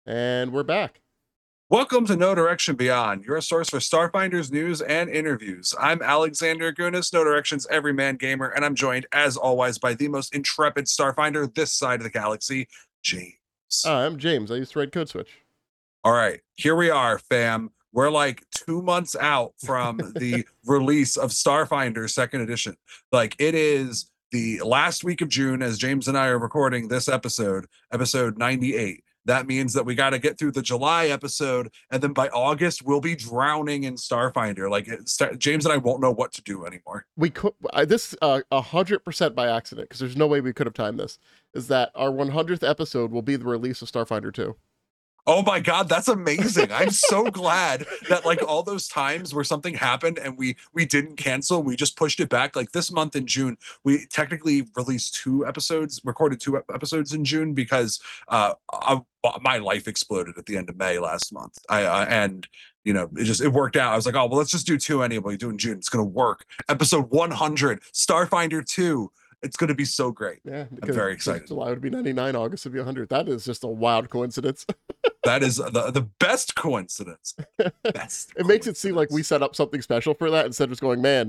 And we're back. Welcome to No Direction Beyond, your source for Starfinders news and interviews. I'm Alexander Gunas, No Direction's everyman gamer, and I'm joined, as always, by the most intrepid Starfinder this side of the galaxy, James. I'm James. I used to write Code Switch. All right, here we are, fam. We're like 2 months out from the release of Starfinder Second Edition. Like, it is the last week of June as James and I are recording this episode 98. That means that we got to get through the July episode, and then by August we'll be drowning in Starfinder. Like, James and I won't know what to do anymore. We could this 100% by accident because there's no way we could have timed this. Is that our 100th episode will be the release of Starfinder 2? Oh my God, that's amazing. I'm so glad that like all those times where something happened and we didn't cancel, we just pushed it back. Like this month in June, we technically released recorded 2 episodes in June because my life exploded at the end of May last month. And it worked out. I was like, oh well, let's just do two anyway. Do in June. It's gonna work. Episode 100, Starfinder 2. It's going to be so great. Yeah, I'm very excited. July would be 99, August would be 100. That is just a wild coincidence. That is the best coincidence. It makes it seem like we set up something special for that instead of just going, man.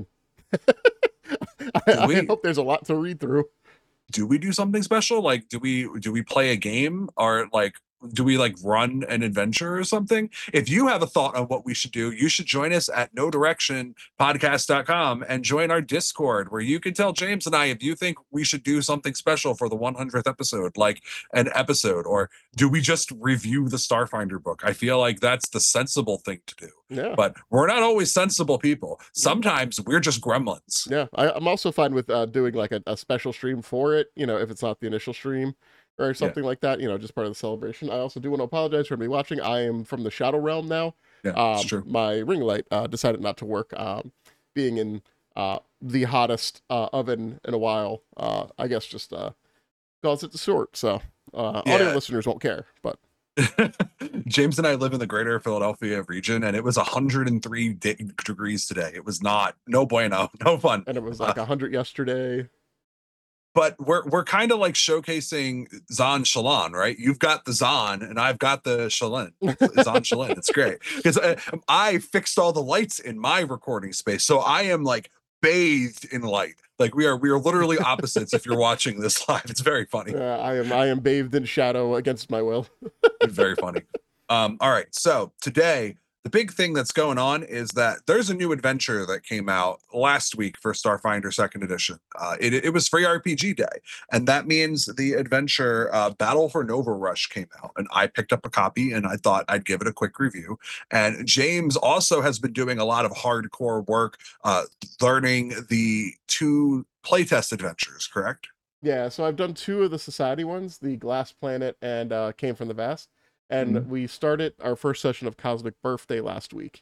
I hope there's a lot to read through. Do we do something special? Like, do we play a game, or like do we like run an adventure or something? If you have a thought on what we should do, you should join us at no direction podcast.com and join our Discord, where you can tell James and I if you think we should do something special for the 100th episode, like an episode, or do we just review the Starfinder book? I feel like that's the sensible thing to do. Yeah. But we're not always sensible people. Sometimes we're just gremlins. Yeah. I'm also fine with doing like a special stream for it, if it's not the initial stream or something like that, just part of the celebration. I also do want to apologize for me watching. I am from the Shadow Realm now. Yeah, it's true. My ring light decided not to work. Being in the hottest oven in a while, I guess just caused it to short. So audio listeners won't care, but James and I live in the greater Philadelphia region, and it was 103 degrees today. It was no bueno, no fun. And it was like 100 yesterday. But we're kind of like showcasing Zon Shalon, right? You've got the Zon and I've got the Shalin. Zon Shalin. It's great because I fixed all the lights in my recording space, so I am like bathed in light. Like we are literally opposites. If you're watching this live, it's very funny. I am bathed in shadow against my will. It's very funny. All right, so today the big thing that's going on is that there's a new adventure that came out last week for Starfinder Second Edition. It was free RPG day, and that means the adventure Battle for Nova Rush came out, and I picked up a copy and I thought I'd give it a quick review. And James also has been doing a lot of hardcore work learning the two playtest adventures, correct? Yeah, so I've done two of the Society ones, the Glass Planet and Came from the Vast. And we started our first session of Cosmic Birthday last week.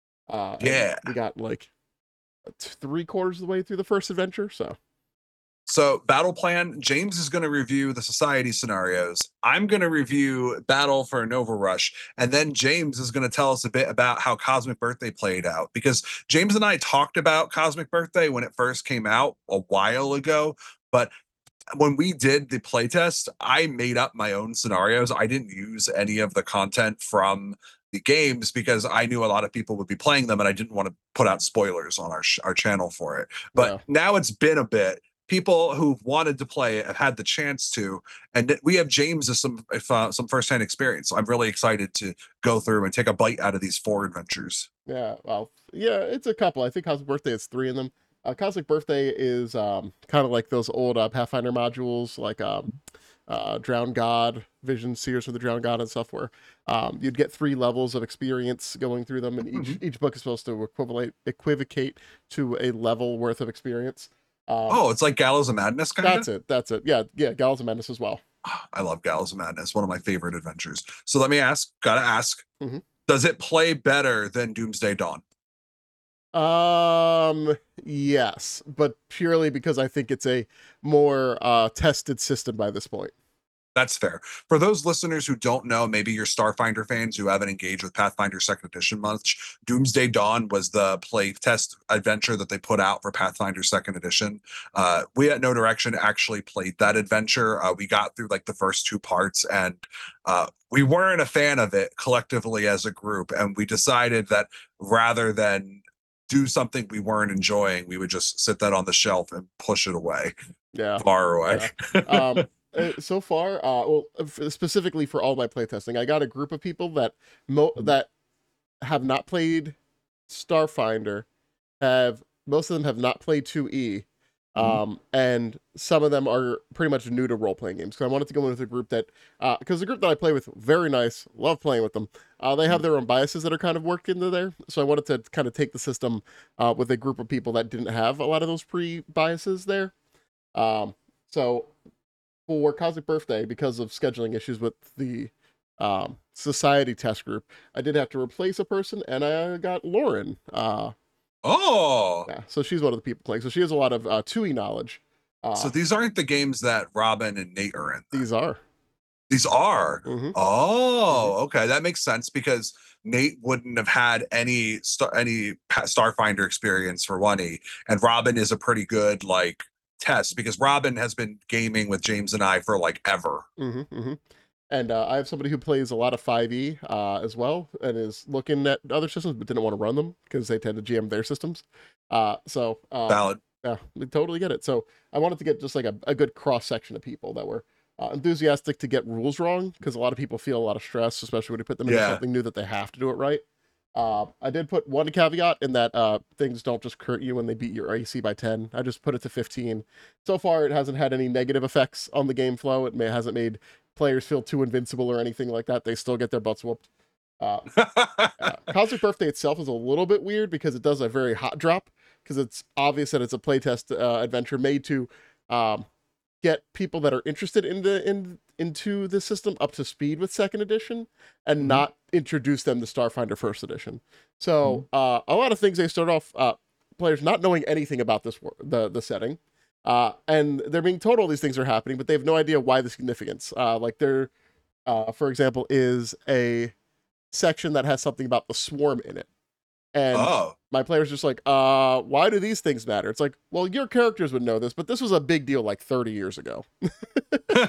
We got like 3/4 of the way through the first adventure. So Battle Plan, James is going to review the Society scenarios. I'm going to review Battle for Nova Rush. And then James is going to tell us a bit about how Cosmic Birthday played out. Because James and I talked about Cosmic Birthday when it first came out a while ago. But when we did the playtest, I made up my own scenarios. I didn't use any of the content from the games because I knew a lot of people would be playing them, and I didn't want to put out spoilers on our channel for it. But now it's been a bit. People who've wanted to play it have had the chance to, and we have James as some firsthand experience. So I'm really excited to go through and take a bite out of these 4 adventures. Yeah, well, yeah, it's a couple. I think Cosmic Birthday has 3 in them. Cosmic Birthday is kind of like those old Pathfinder modules, like Drowned God, Vision Seers for the Drowned God and stuff, where you'd get 3 levels of experience going through them, and each book is supposed to equivocate to a level worth of experience. It's like Gallows of Madness, kind of? That's it. Yeah, Gallows of Madness as well. I love Gallows of Madness, one of my favorite adventures. So let me gotta ask, does it play better than Doomsday Dawn? Yes, but purely because I think it's a more tested system by this point. That's fair. For those listeners who don't know, maybe you're Starfinder fans who haven't engaged with Pathfinder Second Edition much. Doomsday Dawn was the playtest adventure that they put out for Pathfinder Second Edition. We at No Direction actually played that adventure. We got through like the first two parts, and we weren't a fan of it collectively as a group, and we decided that rather than do something we weren't enjoying, we would just sit that on the shelf and push it away, Yeah. far away. Yeah. So far, specifically for all my playtesting, I got a group of people that that have not played Starfinder. Most of them have not played 2E, and some of them are pretty much new to role playing games. So I wanted to go in with a group that, because the group that I play with, very nice, love playing with them. They have their own biases that are kind of worked into there. So I wanted to kind of take the system with a group of people that didn't have a lot of those pre-biases there. So for Cosmic Birthday, because of scheduling issues with the society test group, I did have to replace a person, and I got Lauren. Yeah, so she's one of the people playing. So she has a lot of 2E knowledge. So these aren't the games that Robin and Nate are in. These are. These are. Mm-hmm. Oh, okay, that makes sense because Nate wouldn't have had any Starfinder experience for 1E, and Robin is a pretty good like test because Robin has been gaming with James and I for like ever. And I have somebody who plays a lot of 5E as well and is looking at other systems but didn't want to run them because they tend to GM their systems. Valid. Yeah, we totally get it. So I wanted to get just like a good cross section of people that were enthusiastic to get rules wrong, because a lot of people feel a lot of stress, especially when you put them into something new that they have to do it right. I did put one caveat in that things don't just hurt you when they beat your AC by 10. I just put it to 15. So far, it hasn't had any negative effects on the game flow. It hasn't made players feel too invincible or anything like that. They still get their butts whooped. Cosmic Birthday itself is a little bit weird because it does a very hot drop, because it's obvious that it's a playtest adventure made to get people that are interested into the system up to speed with second edition and not introduce them to Starfinder first edition. So a lot of things, they start off players not knowing anything about the setting, and they're being told all these things are happening, but they have no idea why the significance. Like there, for example, is a section that has something about the swarm in it. And my player's just like, why do these things matter? It's like, well, your characters would know this, but this was a big deal like 30 years ago. This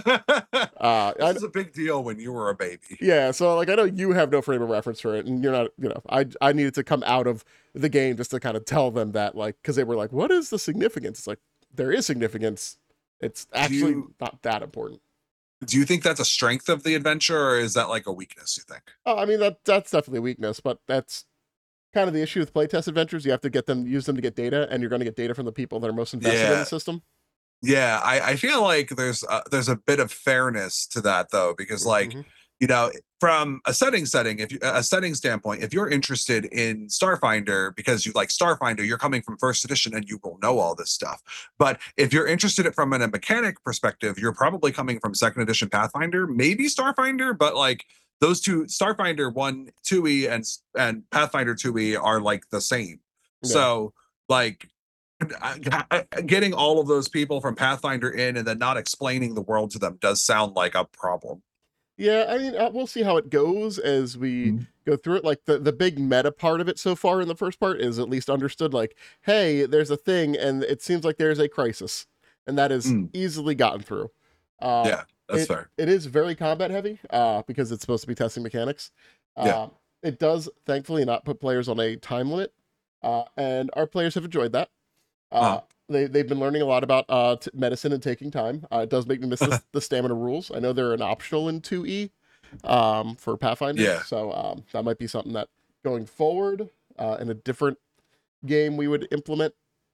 was a big deal when you were a baby. Yeah, so like I know you have no frame of reference for it, and you're not, I needed to come out of the game just to kind of tell them that, like, because they were like, what is the significance? It's like, there is significance. It's actually not that important. Do you think that's a strength of the adventure, or is that like a weakness, you think? I mean, that's definitely a weakness, but that's kind of the issue with playtest adventures. You have to use them to get data, and you're going to get data from the people that are most invested in the system. Yeah, I feel like there's a bit of fairness to that though, because like from a setting standpoint, if you're interested in Starfinder because you like Starfinder, you're coming from first edition and you will know all this stuff. But if you're interested in it from a mechanic perspective, you're probably coming from second edition Pathfinder, maybe Starfinder, but like those two, Starfinder 1, 2E and Pathfinder 2E are like the same. Yeah. So like getting all of those people from Pathfinder in and then not explaining the world to them does sound like a problem. Yeah, I mean, we'll see how it goes as we go through it. Like the big meta part of it so far in the first part is at least understood, like, hey, there's a thing and it seems like there's a crisis, and that is easily gotten through. Yeah, that's fair. It is very combat heavy because it's supposed to be testing mechanics. It does thankfully not put players on a time limit, and our players have enjoyed that. They've been learning a lot about medicine and taking time. It does make me miss the stamina rules. I know they're an optional in 2E for Pathfinder. Yeah. So that might be something that going forward in a different game we would implement.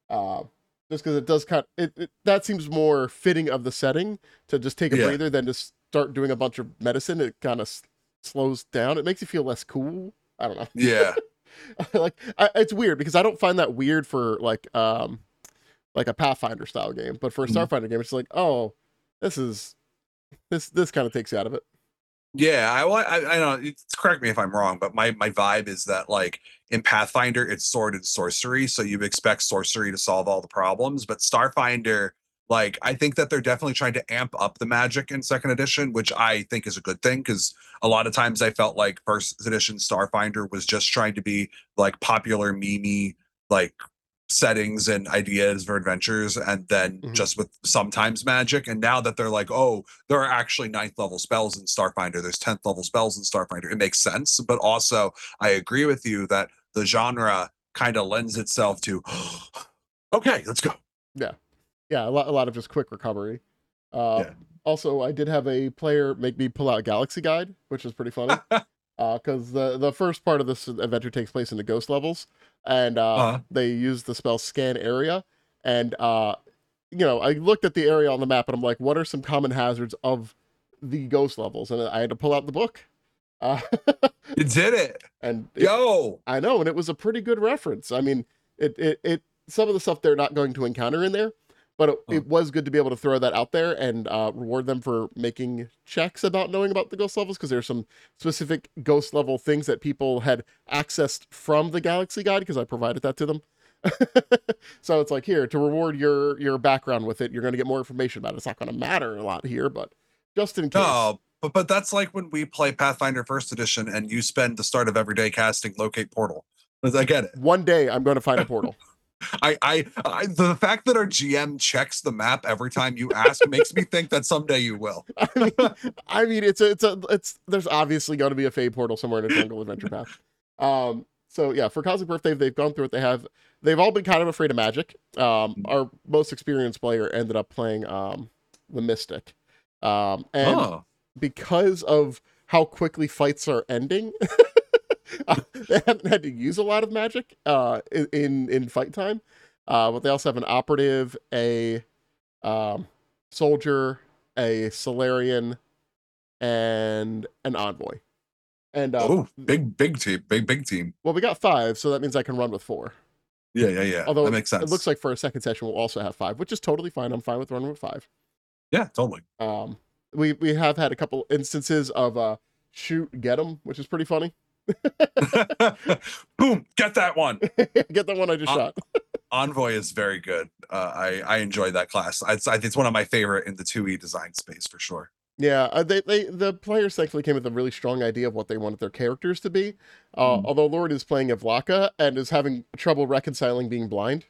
Just because it does that seems more fitting of the setting to just take a breather than to start doing a bunch of medicine. It kind of slows down. It makes you feel less cool. I don't know. Yeah. Like it's weird because I don't find that weird for like a Pathfinder style game, but for a Starfinder game, it's like, oh, this kind of takes you out of it. Yeah, I don't. Correct me if I'm wrong, but my vibe is that like in Pathfinder, it's sword and sorcery, so you expect sorcery to solve all the problems, but Starfinder, Like, I think that they're definitely trying to amp up the magic in second edition, which I think is a good thing, because a lot of times I felt like first edition Starfinder was just trying to be like popular memey, like settings and ideas for adventures, and then Mhm. just with sometimes magic. And now that they're like, oh, there are actually 9th level spells in Starfinder, there's 10th level spells in Starfinder, it makes sense. But also, I agree with you that the genre kind of lends itself to, okay, let's go. Yeah, yeah, a lot of just quick recovery. Uh, Yeah. Also, I did have a player make me pull out Galaxy Guide, which is pretty funny. Because the first part of this adventure takes place in the ghost levels, and uh they use the spell Scan Area, and I looked at the area on the map, and I'm like, what are some common hazards of the ghost levels? And I had to pull out the book, uh, you did it. and Yo. I know, and it was a pretty good reference. I mean, it some of the stuff they're not going to encounter in there, but it was good to be able to throw that out there and reward them for making checks about knowing about the ghost levels, because there's some specific ghost level things that people had accessed from the Galaxy Guide, because I provided that to them. So it's like, here, to reward your background with it, you're going to get more information about it. It's not going to matter a lot here, but just in case. No, but that's like when we play Pathfinder First Edition and you spend the start of every day casting locate portal. I get it. One day I'm going to find a portal. The fact that our GM checks the map every time you ask makes me think that someday you will. I mean, it's there's obviously going to be a Fey portal somewhere in a jungle adventure path. So yeah, for Cosmic Birthday, they've gone through it. They've all been kind of afraid of magic. Our most experienced player ended up playing the Mystic, and Oh, because of how quickly fights are ending, they haven't had to use a lot of magic in fight time. But they also have an operative, a soldier, a Solarian, and an envoy. And oh, big team, big team. well, we got 5, so that means I can run with 4. Yeah. Although That makes sense. it looks like for a second session we'll also have 5, which is totally fine. I'm fine with running with 5. Yeah, totally. We have had a couple instances of shoot get 'em, which is pretty funny. Boom, get that one. Get the one I just shot. Envoy is very good. I enjoy that class. I think it's one of my favorite in the 2e design space for sure. Yeah, the players thankfully came with a really strong idea of what they wanted their characters to be. Although Lord is playing Evlaka and is having trouble reconciling being blind.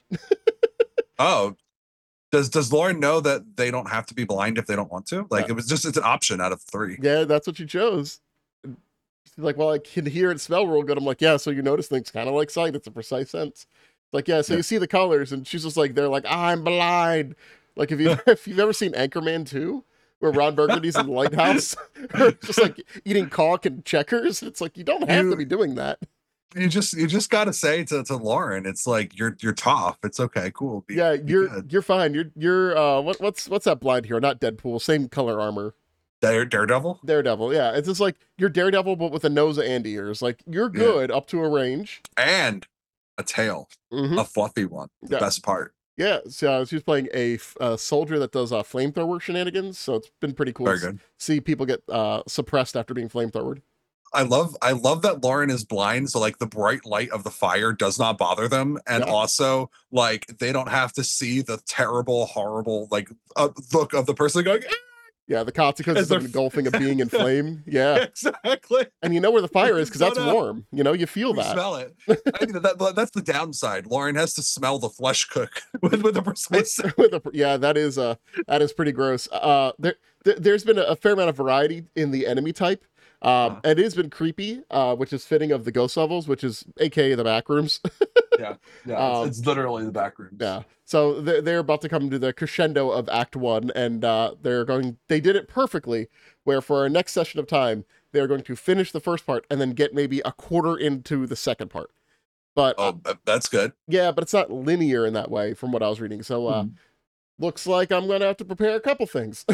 Oh, does Lauren know that they don't have to be blind if they don't want to? Like, it's an option out of 3. Yeah, that's what you chose. She's like, well, I can hear and smell real good. I'm like, yeah, so you notice things kind of like sight. It's a precise sense. It's like, yeah, so you see the colors, and she's just like, they're like, I'm blind. Like if you've ever seen Anchorman 2, where Ron Burgundy's in the lighthouse, just like eating caulk and checkers. It's like, you don't have to be doing that. You just gotta say to Lauren, it's like, you're tough. It's okay, cool. You're fine. You're what's that blind hero? Not Deadpool. Same color armor. Daredevil. Daredevil. Yeah, it's just like you're Daredevil, but with a nose and ears. Like, you're good up to a range and a tail, a fluffy one. The best part. Yeah, so she's playing a soldier that does flamethrower shenanigans. So it's been pretty cool to see people get suppressed after being flamethrowered. I love that Lauren is blind, so like the bright light of the fire does not bother them, and also like they don't have to see the terrible, horrible like look of the person going. Yeah, the consequences of engulfing a being in flame. Yeah, exactly. And you know where the fire is because that's warm. You feel that. Smell it. I mean, that's the downside. Lauren has to smell the flesh cook with a precise. Yeah, that is pretty gross. There's been a fair amount of variety in the enemy type. It has been creepy, which is fitting of the ghost levels, which is AKA the back rooms. yeah, it's literally the back rooms. Yeah. So they're about to come to the crescendo of Act 1, and they did it perfectly, where for our next session of time, they're going to finish the first part and then get maybe a quarter into the second part. But that's good. Yeah, but it's not linear in that way from what I was reading. So looks like I'm going to have to prepare a couple things.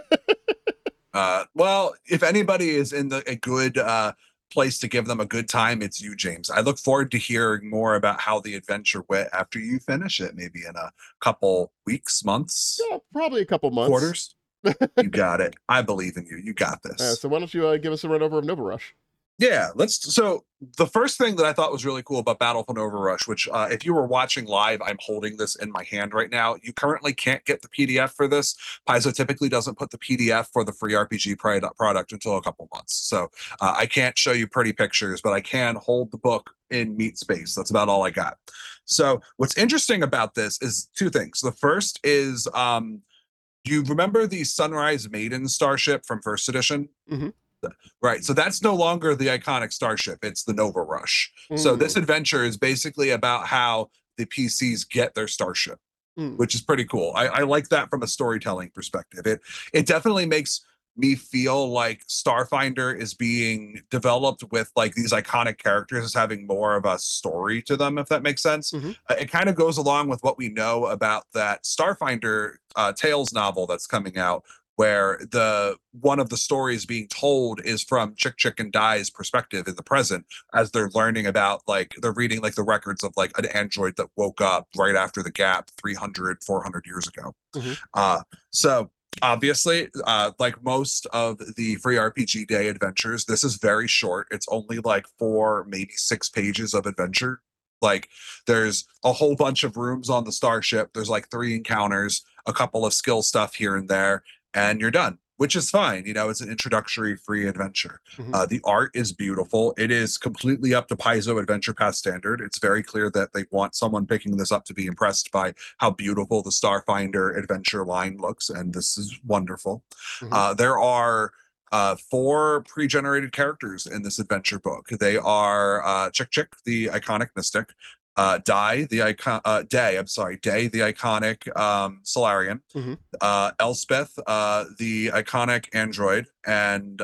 Well, if anybody is in a good place to give them a good time, it's you, James. I look forward to hearing more about how the adventure went after you finish it, maybe in a couple weeks, months. Yeah, probably a couple months. Quarters. You got it. I believe in you. You got this. So why don't you give us a run over of Nova Rush? Yeah, so the first thing that I thought was really cool about Battle for Nova Rush, which if you were watching live, I'm holding this in my hand right now. You currently can't get the PDF for this. Paizo typically doesn't put the PDF for the free RPG product until a couple months. So I can't show you pretty pictures, but I can hold the book in meat space. That's about all I got. So what's interesting about this is two things. The first is you remember the Sunrise Maiden starship from first edition? Hmm. Right. So that's no longer the iconic starship. It's the Nova Rush. So this Mm. adventure is basically about how the PCs get their starship, Mm. which is pretty cool. I like that from a storytelling perspective. It definitely makes me feel like Starfinder is being developed with like these iconic characters as having more of a story to them, if that makes sense. Hmm. It kind of goes along with what we know about that Starfinder Tales novel that's coming out, where the one of the stories being told is from Chick Chick and Dai's perspective in the present, as they're learning about, like, they're reading like the records of like an android that woke up right after the gap 300, 400 years ago. Hmm. So obviously, like most of the free RPG day adventures, this is very short. It's only like 4, maybe 6 pages of adventure. Like, there's a whole bunch of rooms on the starship. There's like 3 encounters, a couple of skill stuff here and there, and you're done, which is fine. You know, it's an introductory free adventure. Hmm. The art is beautiful. It is completely up to Paizo Adventure Pass standard. It's very clear that they want someone picking this up to be impressed by how beautiful the Starfinder adventure line looks, and this is wonderful. Hmm. There are 4 pre-generated characters in this adventure book. They are Chick Chick, the iconic mystic, Day, the iconic Solarian, Hmm. Elspeth, the iconic android, and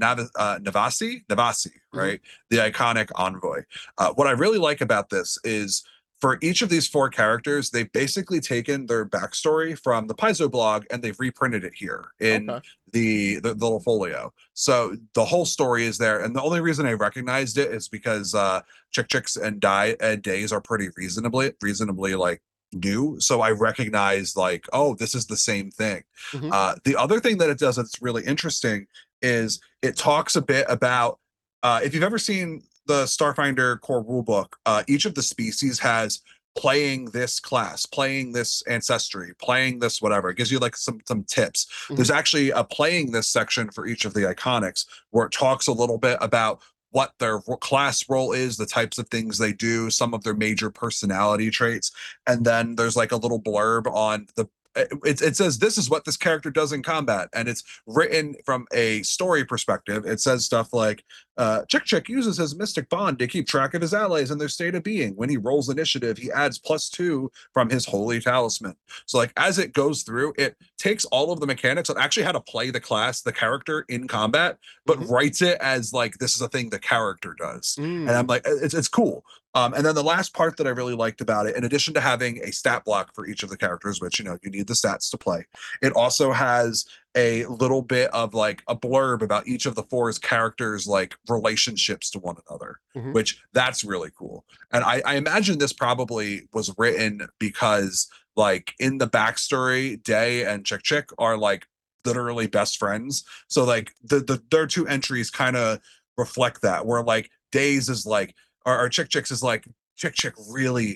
Navasi, Hmm. right, the iconic envoy. What I really like about this is, for each of these 4 characters, they've basically taken their backstory from the Paizo blog and they've reprinted it here in Okay. the little folio. So the whole story is there, and the only reason I recognized it is because Chick Chicks and Days are pretty reasonably like new, so I recognize, like, oh, this is the same thing. Hmm. The other thing that it does that's really interesting is it talks a bit about, if you've ever seen the Starfinder core rulebook, each of the species has playing this class, playing this ancestry, playing this whatever. It gives you like some tips. Hmm. There's actually a playing this section for each of the iconics, where it talks a little bit about what their class role is, the types of things they do, some of their major personality traits, and then there's like a little blurb on the, it says this is what this character does in combat, and it's written from a story perspective. It says stuff like, Chick Chick uses his mystic bond to keep track of his allies and their state of being. When he rolls initiative, he adds +2 from his holy talisman. So like, as it goes through, it takes all of the mechanics on actually how to play the class, the character in combat, but Hmm. writes it as like, this is a thing the character does. And I'm Mm. like, it's cool. And then the last part that I really liked about it, in addition to having a stat block for each of the characters, which, you know, you need the stats to play, it also has a little bit of like a blurb about each of the 4's characters, like relationships to one another, Hmm. which that's really cool. And I imagine this probably was written because, like, in the backstory, Day and Chick Chick are like literally best friends. So like their 2 entries kind of reflect that, where like Days is like, or Chick Chicks is like, Chick Chick really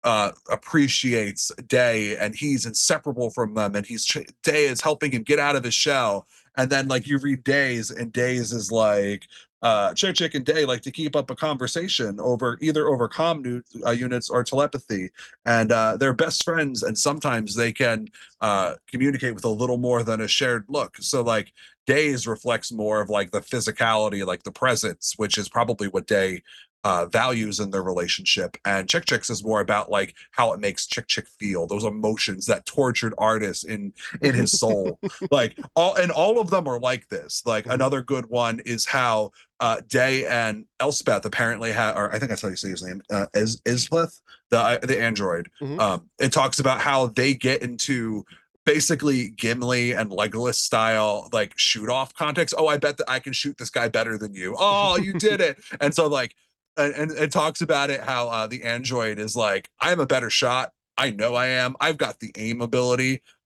appreciates Day and he's inseparable from them, and Day is helping him get out of his shell. And then like you read Days, and Days is like, Chick Chick and Day like to keep up a conversation over comm units or telepathy, and they're best friends, and sometimes they can communicate with a little more than a shared look. So like, Days reflects more of like the physicality, like the presence, which is probably what Day values in their relationship. And Chick Chicks is more about like how it makes Chick Chick feel, those emotions, that tortured artist in his soul. Like, all of them are like this. Like, Hmm. another good one is how Day and Elspeth apparently have, or I think that's how you say his name, Ispleth, the android. Hmm. It talks about how they get into basically Gimli and Legolas style like shoot off context. Oh, I bet that I can shoot this guy better than you. Oh, you did it. And so like, and it talks about it how the android is like, I'm a better shot. I know I am. I've got the aim ability, but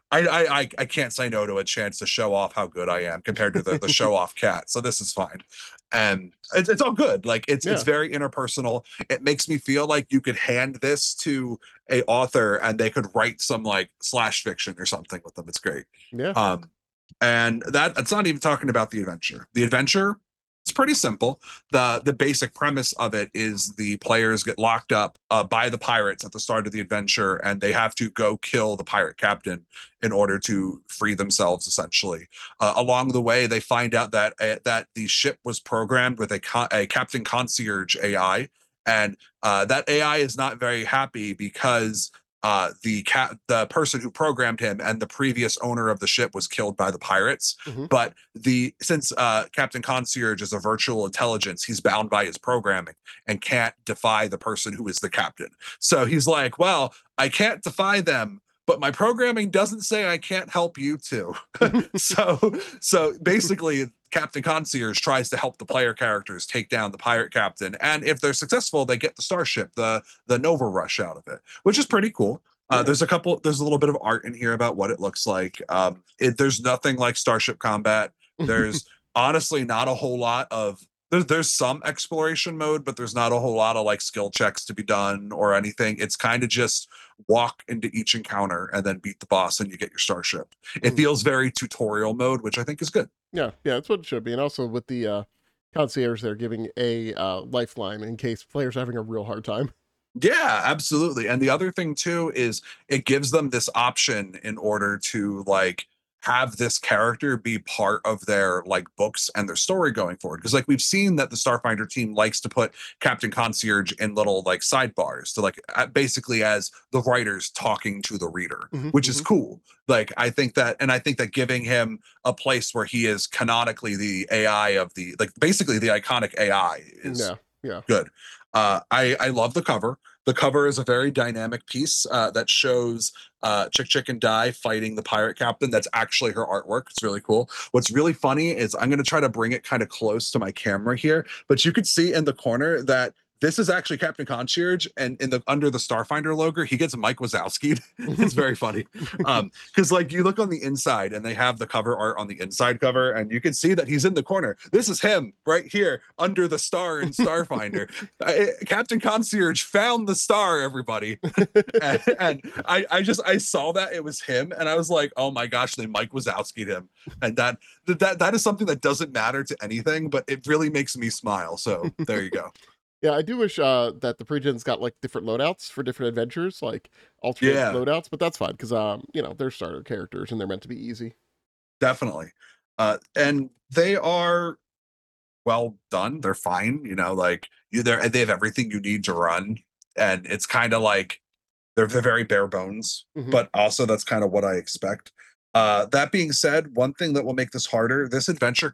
I can't say no to a chance to show off how good I am compared to the show off cat. So this is fine. And it's all good. Like it's Yeah, very interpersonal. It makes me feel like you could hand this to a author and they could write some like slash fiction or something with them. It's great. yeah. Um, and that's not even talking about the adventure. The adventure, it's pretty simple. The basic premise of it is the players get locked up by the pirates at the start of the adventure, and they have to go kill the pirate captain in order to free themselves. Essentially, along the way, they find out that the ship was programmed with a captain concierge AI, and that AI is not very happy because the person who programmed him and the previous owner of the ship was killed by the pirates. Hmm. But since Captain Concierge is a virtual intelligence, he's bound by his programming and can't defy the person who is the captain. So he's like, well, I can't defy them, but my programming doesn't say I can't help you too. So basically, Captain Concierge tries to help the player characters take down the pirate captain, and if they're successful, they get the starship, the Nova Rush, out of it, which is pretty cool. Yeah. There's a little bit of art in here about what it looks like. There's nothing like starship combat. There's honestly not a whole lot of there's some exploration mode, but there's not a whole lot of like skill checks to be done or anything. It's kind of just walk into each encounter and then beat the boss and you get your starship. It feels very tutorial mode, which I think is good. Yeah, yeah, that's what it should be. And also with the concierge, they're giving a lifeline in case players are having a real hard time. Yeah, absolutely. And the other thing too is it gives them this option in order to like have this character be part of their like books and their story going forward. Because like we've seen that the Starfinder team likes to put Captain Concierge in little like sidebars to like basically as the writers talking to the reader, Hmm. which is Hmm. cool. Like I think that giving him a place where he is canonically the AI of the like basically the iconic AI is Yeah, yeah. good. I love the cover. The cover is a very dynamic piece that shows Chick and Die fighting the pirate captain. That's actually her artwork. It's really cool. What's really funny is I'm going to try to bring it kind of close to my camera here, but you could see in the corner that this is actually Captain Concierge, and in the under the Starfinder logo, he gets Mike Wazowski. It's very funny. Because like you look on the inside and they have the cover art on the inside cover, and you can see that he's in the corner. This is him right here under the star in Starfinder. Captain Concierge found the star, everybody. and I saw that it was him, and I was like, oh my gosh, they Mike Wazowski'd him. And that is something that doesn't matter to anything, but it really makes me smile. So there you go. Yeah, I do wish that the pre-gens got like different loadouts for different adventures, like alternate Yeah. loadouts, but that's fine because they're starter characters and they're meant to be easy. Definitely. And they are well done. They're fine. You know, like they have everything you need to run. And it's kind of like they're very bare bones, Hmm. but also that's kind of what I expect. That being said, one thing that will make this harder, this adventure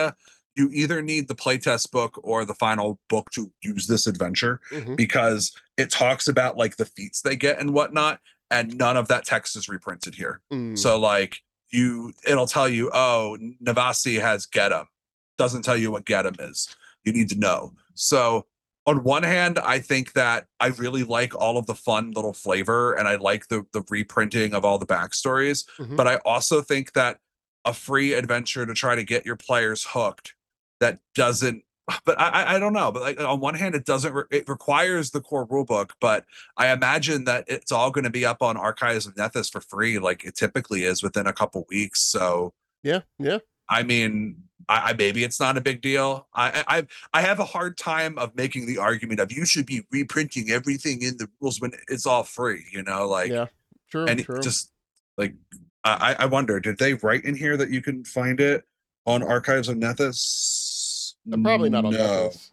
you either need the playtest book or the final book to use this adventure Hmm. because it talks about like the feats they get and whatnot, and none of that text is reprinted here. Mm. So like it'll tell you, oh, Navasi has Getum. Doesn't tell you what Getum is. You need to know. So on one hand, I think that I really like all of the fun little flavor and I like the reprinting of all the backstories. Hmm. But I also think that a free adventure to try to get your players hooked that doesn't but I don't know, but like on one hand it doesn't it requires the core rulebook, but I imagine that it's all going to be up on Archives of Nethys for free like it typically is within a couple weeks. So Yeah, yeah. I mean, I maybe it's not a big deal. I have a hard time of making the argument of you should be reprinting everything in the rules when it's all free, you know, like Yeah, true, and true. just like I wonder, did they write in here that you can find it on Archives of Nethys? Probably not on No. Nethys.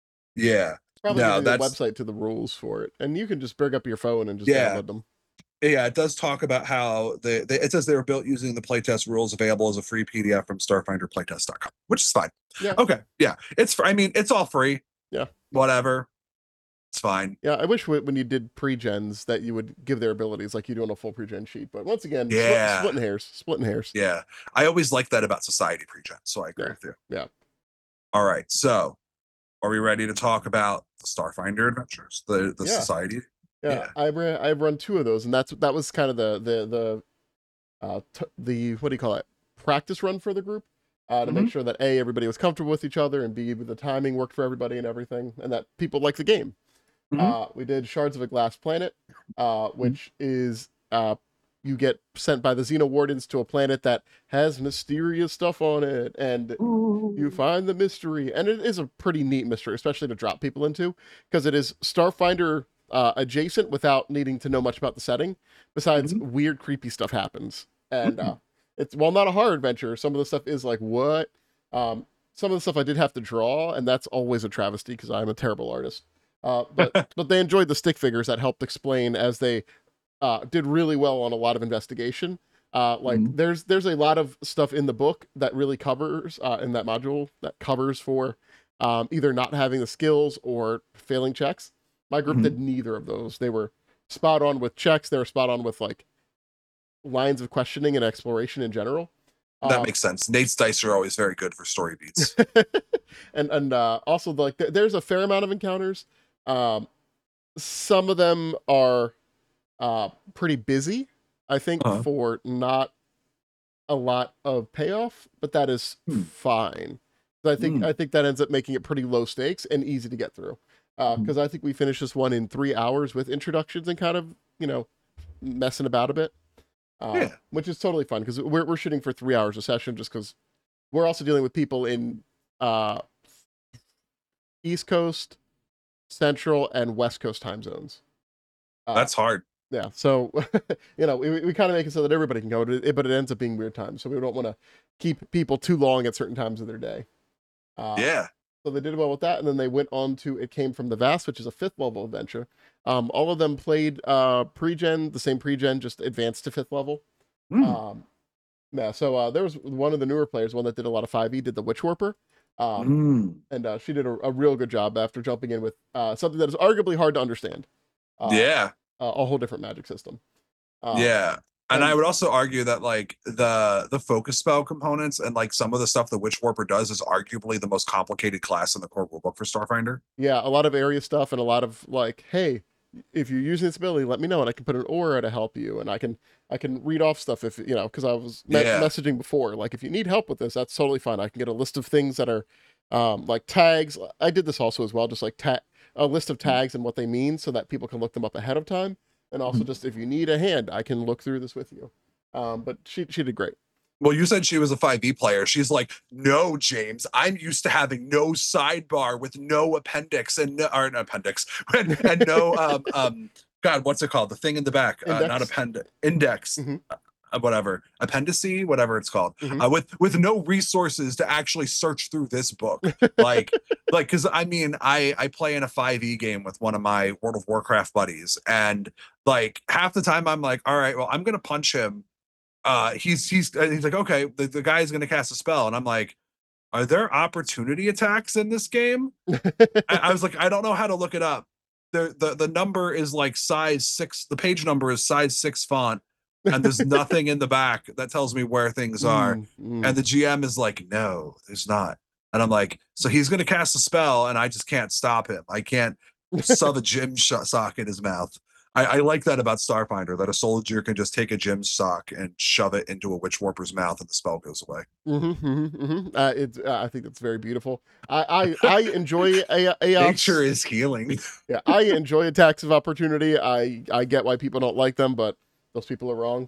Yeah. Probably No, giving you a that's website to the rules for it, and you can just bring up your phone and just yeah. download them. Yeah, it does talk about how it says they were built using the playtest rules available as a free PDF from starfinderplaytest.com, which is fine. Yeah, Okay. Yeah. I mean, it's all free. yeah, Whatever. It's fine. yeah. I wish when you did pre-gens that you would give their abilities like you do on a full pre-gen sheet. But once again, Yeah. splitting hairs. Yeah. I always like that about Society Pregen, so I agree Yeah, with you. yeah, All right. So are we ready to talk about the Starfinder adventures? The yeah, Society? yeah. Yeah. I've run two of those, and that was kind of the the what do you call it, practice run for the group, to Hmm. make sure that A, everybody was comfortable with each other, and B, the timing worked for everybody and everything, and that people liked the game. Hmm. We did Shards of a Glass Planet, Hmm. which is you get sent by the Xeno Wardens to a planet that has mysterious stuff on it, and you Ooh. find the mystery. And it is a pretty neat mystery, especially to drop people into, because it is Starfinder adjacent without needing to know much about the setting. Besides, Mhm. weird, creepy stuff happens. And Mm. it's, while not a horror adventure, some of the stuff is like, what? Um, some of the stuff I did have to draw, and that's always a travesty because I'm a terrible artist. But they enjoyed the stick figures that helped explain, as they did really well on a lot of investigation. Like Mhm. there's a lot of stuff in the book that really covers in that module that covers for either not having the skills or failing checks. My group Mhm. did neither of those. They were spot on with checks. They were spot on with like lines of questioning and exploration in general. That Um, makes sense. Nate's dice are always very good for story beats. and also like there's a fair amount of encounters. Um, some of them are pretty busy, I think, Uh-huh. for not a lot of payoff, but that is Hmm. fine. I think Mm. I think that ends up making it pretty low stakes and easy to get through. Mhm. Because I think we finished this one in 3 hours with introductions and kind of messing about a bit, Yeah. which is totally fun because we're shooting for 3 hours a session just because we're also dealing with people in uh, East Coast, Central, and West Coast time zones. Uh, That's hard. Yeah, so we kind of make it so that everybody can go to it, but it ends up being weird times. So we don't want to keep people too long at certain times of their day. Uh, Yeah. so they did well with that, and then they went on to It Came from the Vast, which is a fifth level adventure. All of them played pre-gen, the same pre-gen, just advanced to fifth level. Mm. Um, yeah, so there was one of the newer players, one that did a lot of 5e, did the Witch Warper. Um, Mm. and she did a real good job after jumping in with something that is arguably hard to understand. Uh, Yeah. a whole different magic system. Um, Yeah. And I and would also argue that like the focus spell components and like some of the stuff that Witch Warper does is arguably the most complicated class in the core rulebook for Starfinder. yeah, a lot of area stuff and a lot of like, hey, if you're using this ability, let me know and I can put an aura to help you, and I can read off stuff if because I was Yeah. messaging before, like if you need help with this, that's totally fine. I can get a list of things that are like tags. I did this also as well, just like a list of tags and what they mean so that people can look them up ahead of time, and also Mhm. just if you need a hand, I can look through this with you. But she did great. Well, you said she was a 5e player. She's like, no, James, I'm used to having no sidebar with no appendix and no, or an appendix and no God, what's it called? The thing in the back, not Index. appendix, index, Hmm. whatever, appendice, whatever it's called, Hmm. with no resources to actually search through this book. Like, because I mean, I play in a 5e game with one of my World of Warcraft buddies, and like half the time I'm like, all right, well, I'm gonna punch him. He's like, okay, the guy is gonna cast a spell, and I'm like, are there opportunity attacks in this game? I was like, I don't know how to look it up. The number is like size 6. The page number is size 6 font, and there's nothing in the back that tells me where things are. Mm, mm. And the GM is like, no, there's not. And I'm like, so he's gonna cast a spell, and I just can't stop him. I can't shove a gym sock in his mouth. I like that about Starfinder, that a soldier can just take a gym sock and shove it into a witch warper's mouth, and the spell goes away. It's I think that's very beautiful. I enjoy Nature AOPs. is healing. Yeah, I enjoy attacks of opportunity. I get why people don't like them, but those people are wrong.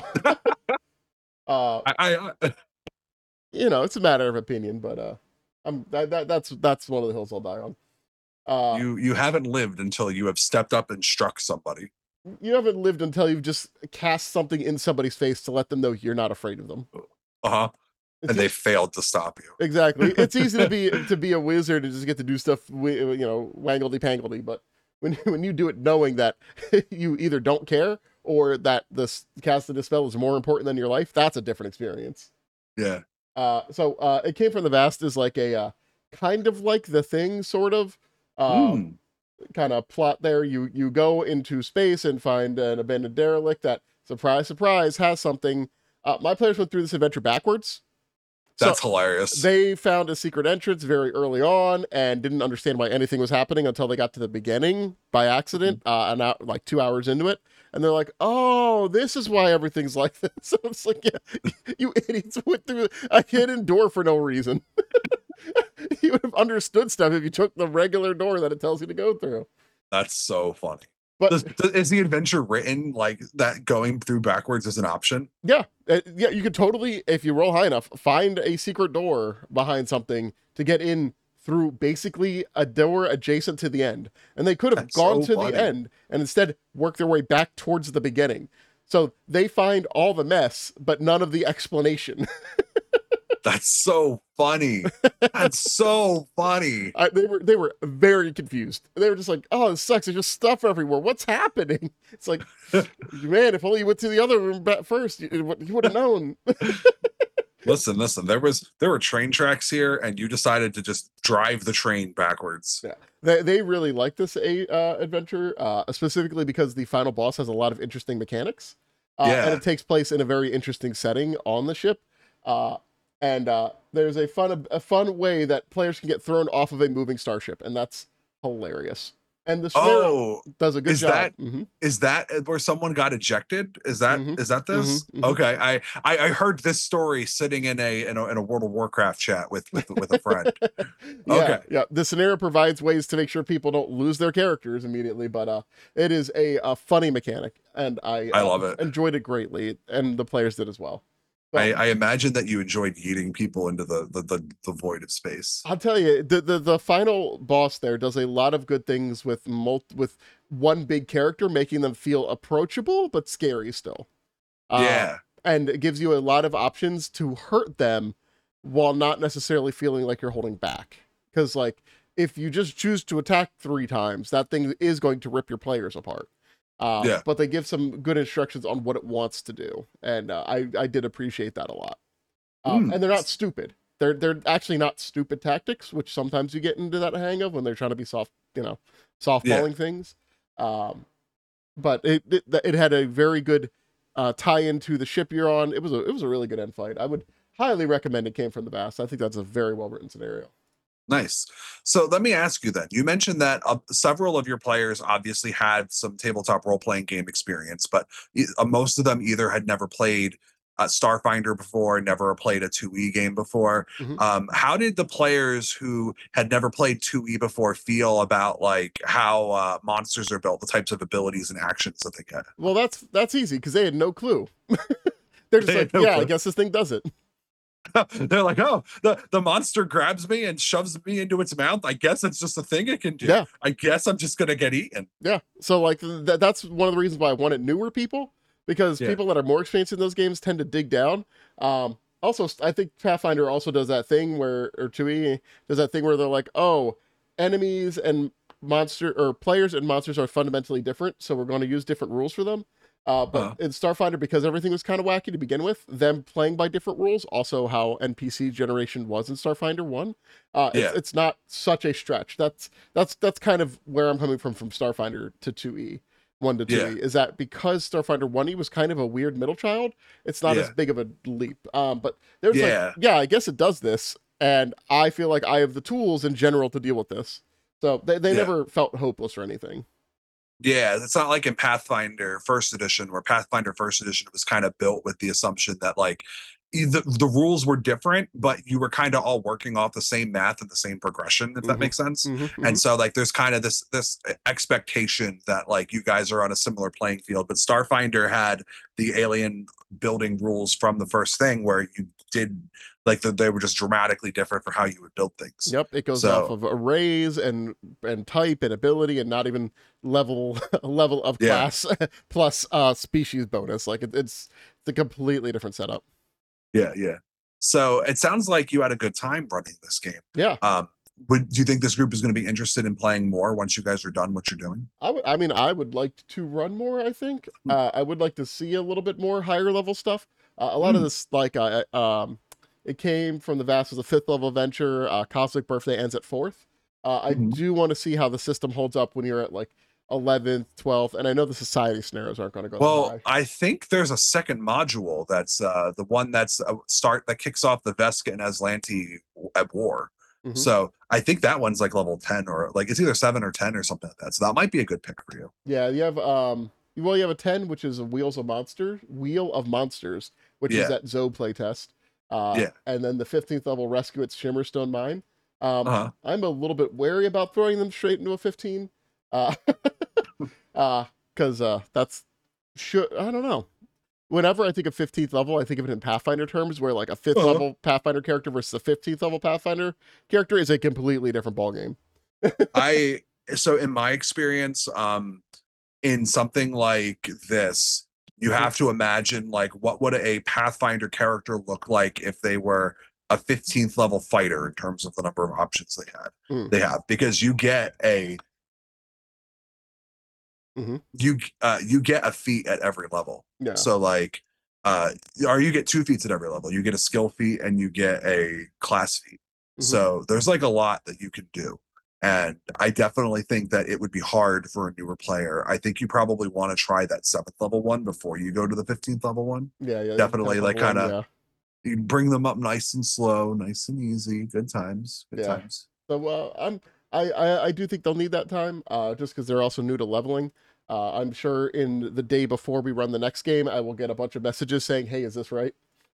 Uh, I it's a matter of opinion, but that's one of the hills I'll die on. Uh, you haven't lived until you have stepped up and struck somebody. you haven't lived until you've just cast something in somebody's face to let them know you're not afraid of them. Uh-huh. It's And they failed to stop you. exactly. It's easy to be a wizard and just get to do stuff, wangledy pangledy. But when you do it knowing that you either don't care or that this casting a spell is more important than your life, that's a different experience. Yeah. So It Came from the Vast is like a kind of like The Thing, sort of. Mm. Kind of plot there. You go into space and find an abandoned derelict that, surprise, surprise, has something. My players went through this adventure backwards. So That's hilarious. they found a secret entrance very early on and didn't understand why anything was happening until they got to the beginning by accident, and out like 2 hours into it. and they're like, "Oh, this is why everything's like this." So it's like, yeah, you idiots went through a hidden door for no reason. You would have understood stuff if you took the regular door that it tells you to go through. That's so funny. But Is the adventure written like that going through backwards is an option? yeah, yeah, you could totally, if you roll high enough, find a secret door behind something to get in through basically a door adjacent to the end. And they could have That's gone so to funny. the end and instead work their way back towards the beginning. So they find all the mess, but none of the explanation. That's so funny. That's so funny. They were very confused. They were just like, "Oh, this sucks. There's just stuff everywhere. What's happening?" It's like, man, if only you went to the other room first, you would have known. Listen. There were train tracks here, and you decided to just drive the train backwards. Yeah, they really like this adventure, specifically because the final boss has a lot of interesting mechanics, and it takes place in a very interesting setting on the ship. And there's a fun way that players can get thrown off of a moving starship, and that's hilarious. And the Scenario does a good job. Is that where someone got ejected? Is that this? Mhm. Okay, I heard this story sitting in a World of Warcraft chat with a friend. Yeah, Okay. yeah. The Scenario provides ways to make sure people don't lose their characters immediately, but it is a funny mechanic, and I love it. Enjoyed it greatly, and the players did as well. So, I imagine that you enjoyed yeeting people into the void of space. I'll tell you, the final boss there does a lot of good things with one big character, making them feel approachable but scary still. Yeah. And it gives you a lot of options to hurt them while not necessarily feeling like you're holding back. Because like if you just choose to attack 3 times, that thing is going to rip your players apart. Yeah. But they give some good instructions on what it wants to do, and I did appreciate that a lot. And they're not stupid. They're actually not stupid tactics, which sometimes you get into that hang of when they're trying to be softballing things. But it had a very good tie into the ship you're on. It was a really good end fight. I would highly recommend It Came from the Vast. I think that's a very well written scenario. Nice. So let me ask you then. You mentioned that several of your players obviously had some tabletop role playing game experience, but most of them either had never played Starfinder before, never played a 2E game before. How did the players who had never played 2E before feel about like how monsters are built, the types of abilities and actions that they get? Well, that's easy because they had no clue. They're just like, yeah, I guess this thing does it. They're like, oh, the monster grabs me and shoves me into its mouth. I guess it's just a thing it can do. Yeah. I guess I'm just gonna get eaten. Yeah. So like that's one of the reasons why I wanted newer people, because people that are more experienced in those games tend to dig down. Also, I think Pathfinder also does that thing or 2E does that thing where they're like, oh, enemies and players and monsters are fundamentally different, so we're going to use different rules for them. But in Starfinder, because everything was kind of wacky to begin with, them playing by different rules, also how NPC generation was in Starfinder 1, it's not such a stretch. That's kind of where I'm coming from Starfinder to 2E, 1 to 2E, is that because Starfinder 1E was kind of a weird middle child, it's not as big of a leap. But there's I guess it does this, and I feel like I have the tools in general to deal with this. So they never felt hopeless or anything. Yeah, it's not like in Pathfinder First Edition, where Pathfinder First Edition was kind of built with the assumption that like the rules were different, but you were kind of all working off the same math and the same progression, if that makes sense. And so like there's kind of this expectation that like you guys are on a similar playing field. But Starfinder had the alien building rules from the first thing, where you did like they were just dramatically different for how you would build things. Yep, it goes off of arrays and type and ability, and not even level of class plus species bonus. Like it's a completely different setup. Yeah. So it sounds like you had a good time running this game. Yeah. Do you think this group is going to be interested in playing more once you guys are done what you're doing? I would like to run more. I think I would like to see a little bit more higher level stuff. A lot of this, like It Came from the Vast was a 5th level adventure. Cosmic Birthday ends at 4th. I do want to see how the system holds up when you're at like 11th, 12th, and I know the society scenarios aren't going to go well high. I think there's a second module that's the one that's that kicks off the Vesca and Aslanti at war. So I think that one's like level 10, or like it's either 7 or 10 or something like that, so that might be a good pick for you. Yeah, you have well, you have a 10, which is a Wheel of Monsters, which is Yeah. that Zoe playtest. Yeah. And then the 15th level Rescue at Shimmerstone Mine. Uh-huh. I'm a little bit wary about throwing them straight into a 15. Uh, because that's I don't know. Whenever I think of 15th level, I think of it in Pathfinder terms, where like a 5th Uh-huh. level Pathfinder character versus a 15th level Pathfinder character is a completely different ballgame. So in my experience, in something like this, you have to imagine like what would a Pathfinder character look like if they were a 15th level fighter in terms of the number of options Mm. they have, because you get a Mhm. you get a feat at every level. Yeah. So like or you get 2 feats at every level. You get a skill feat and you get a class feat. Mhm. So there's like a lot that you can do. And I definitely think that it would be hard for a newer player. I think you probably want to try that 7th level one before you go to the 15th level one. Yeah, yeah. Definitely like level one, kind of you bring them up nice and slow, nice and easy. Good times. Good Yeah. times. So I do think they'll need that time, just because they're also new to leveling. I'm sure in the day before we run the next game, I will get a bunch of messages saying, "Hey, is this right?"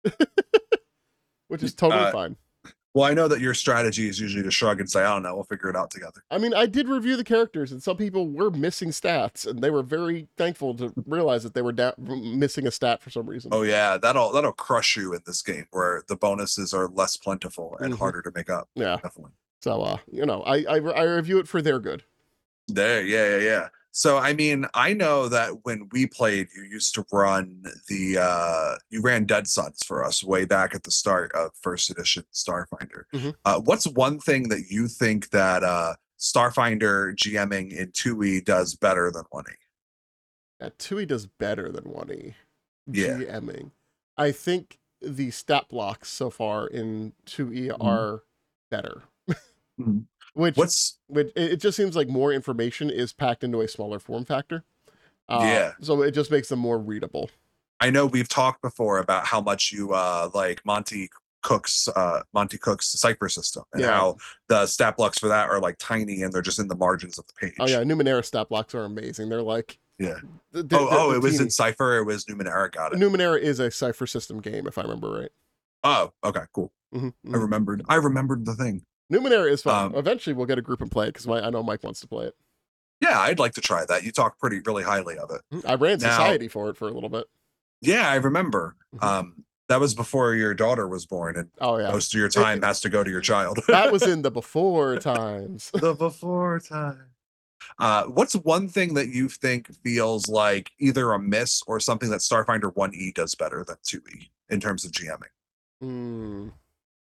Which is totally fine. Well, I know that your strategy is usually to shrug and say, "I don't know, we'll figure it out together." I mean, I did review the characters, and some people were missing stats, and they were very thankful to realize that they were missing a stat for some reason. Oh yeah, that'll crush you in this game where the bonuses are less plentiful and harder to make up. Yeah, definitely. So I review it for their good. Yeah. So I mean, I know that when we played, you used to run you ran Dead Suns for us way back at the start of first edition Starfinder. What's one thing that you think that Starfinder GMing in 2E does better than 1E? That 2E does better than 1E. Yeah. GMing. I think the stat blocks so far in 2E are better. Which it just seems like more information is packed into a smaller form factor. So it just makes them more readable. I know we've talked before about how much you like Monty Cook's cipher system and how the stat blocks for that are like tiny and they're just in the margins of the page. Oh yeah, Numenera stat blocks are amazing. They're like it was in Cypher. It was Numenera. Got it. Numenera is a Cypher system game, if I remember right. Oh, okay, cool. I remembered the thing. Numenera is fun. Eventually, we'll get a group and play it because I know Mike wants to play it. Yeah, I'd like to try that. You talk really highly of it. I ran Society for it for a little bit. Yeah, I remember. That was before your daughter was born, and most of your time has to go to your child. That was in the before times. The before time. What's one thing that you think feels like either a miss or something that Starfinder 1E does better than 2E in terms of GMing?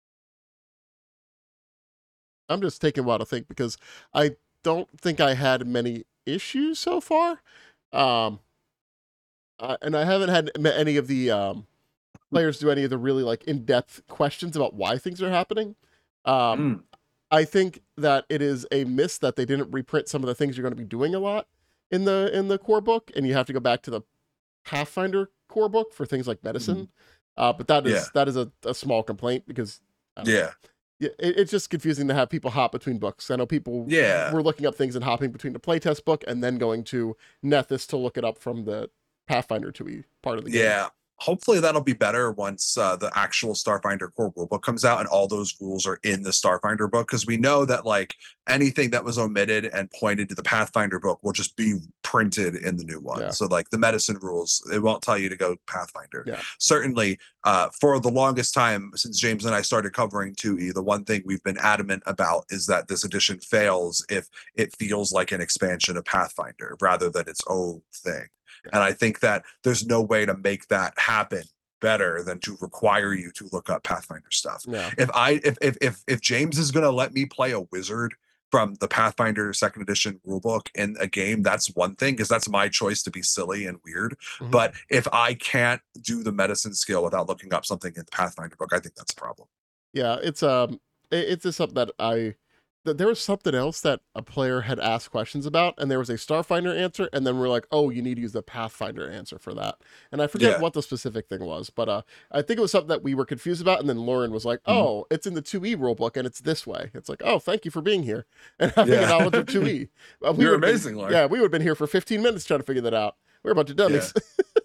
I'm just taking a while to think because I don't think I had many issues so far. And I haven't had any of the players do any of the really like in-depth questions about why things are happening. I think that it is a miss that they didn't reprint some of the things you're going to be doing a lot in the core book, and you have to go back to the Pathfinder core book for things like medicine. But that is a small complaint because it's just confusing to have people hop between books. I know people were looking up things and hopping between the playtest book and then going to Nethys to look it up from the Pathfinder 2E part of the game. Yeah. Hopefully that'll be better once the actual Starfinder core rulebook comes out and all those rules are in the Starfinder book, because we know that like anything that was omitted and pointed to the Pathfinder book will just be printed in the new one. So like the medicine rules, it won't tell you to go Pathfinder. Certainly for the longest time since James and I started covering 2E, the one thing we've been adamant about is that this edition fails if it feels like an expansion of Pathfinder rather than its own thing. And I think that there's no way to make that happen better than to require you to look up Pathfinder stuff. If James is going to let me play a wizard from the Pathfinder 2nd edition rulebook in a game, that's one thing, because that's my choice to be silly and weird. But if I can't do the medicine skill without looking up something in the Pathfinder book, I think that's a problem. Yeah, it's just something that there was something else that a player had asked questions about, and there was a Starfinder answer, and then we're like, oh, you need to use the Pathfinder answer for that. And I forget what the specific thing was, but I think it was something that we were confused about, and then Lauren was like, oh, it's in the 2E rulebook, and it's this way. It's like, oh, thank you for being here and having a knowledge of 2E. You're amazing, Lauren. Yeah, we would have been here for 15 minutes trying to figure that out. We're a bunch of Yeah. dummies.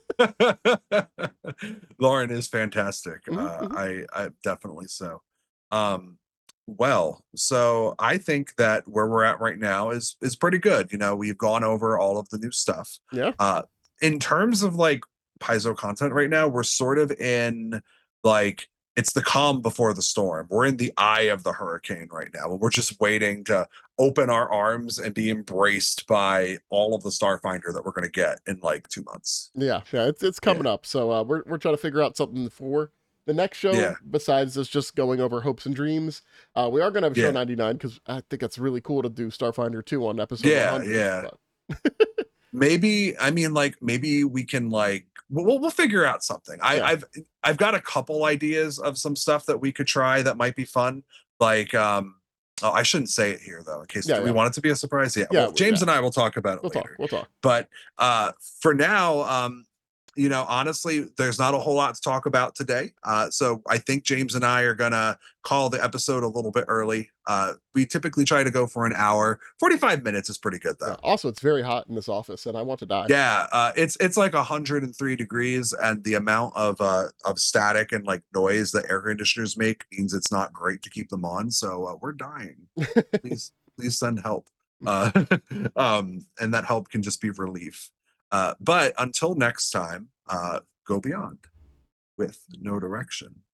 Lauren is fantastic. Mhm. I definitely so. Um, well, so I think that where we're at right now is pretty good. You know, we've gone over all of the new stuff. Yeah. Uh, in terms of like Paizo content right now, we're sort of in like it's the calm before the storm. We're in the eye of the hurricane right now, and we're just waiting to open our arms and be embraced by all of the Starfinder that we're going to get in like 2 months. Yeah, yeah, it's Yeah. coming up. So we're trying to figure out something for the next show Yeah. besides us just going over hopes and dreams. We are gonna have show Yeah. 99 because I think it's really cool to do Starfinder 2 on episode Yeah. 100. Yeah. But Maybe, I mean, like maybe we can like we'll figure out something. yeah, I've got a couple ideas of some stuff that we could try that might be fun. Like oh, I shouldn't say it here though, in case yeah, do we yeah, want it to be a surprise? Yeah. yeah, Well, James yeah. and I will talk about it We'll talk. later. We'll talk. But for now, you know, honestly, there's not a whole lot to talk about today. So I think James and I are gonna call the episode a little bit early. We typically try to go for an hour. 45 minutes is pretty good Yeah. though. Also, it's very hot in this office, and I want to die. Yeah, it's like 103 degrees, and the amount of static and like noise that air conditioners make means it's not great to keep them on. So we're dying. Please send help. Uh, and that help can just be relief. But until next time, go beyond with no direction.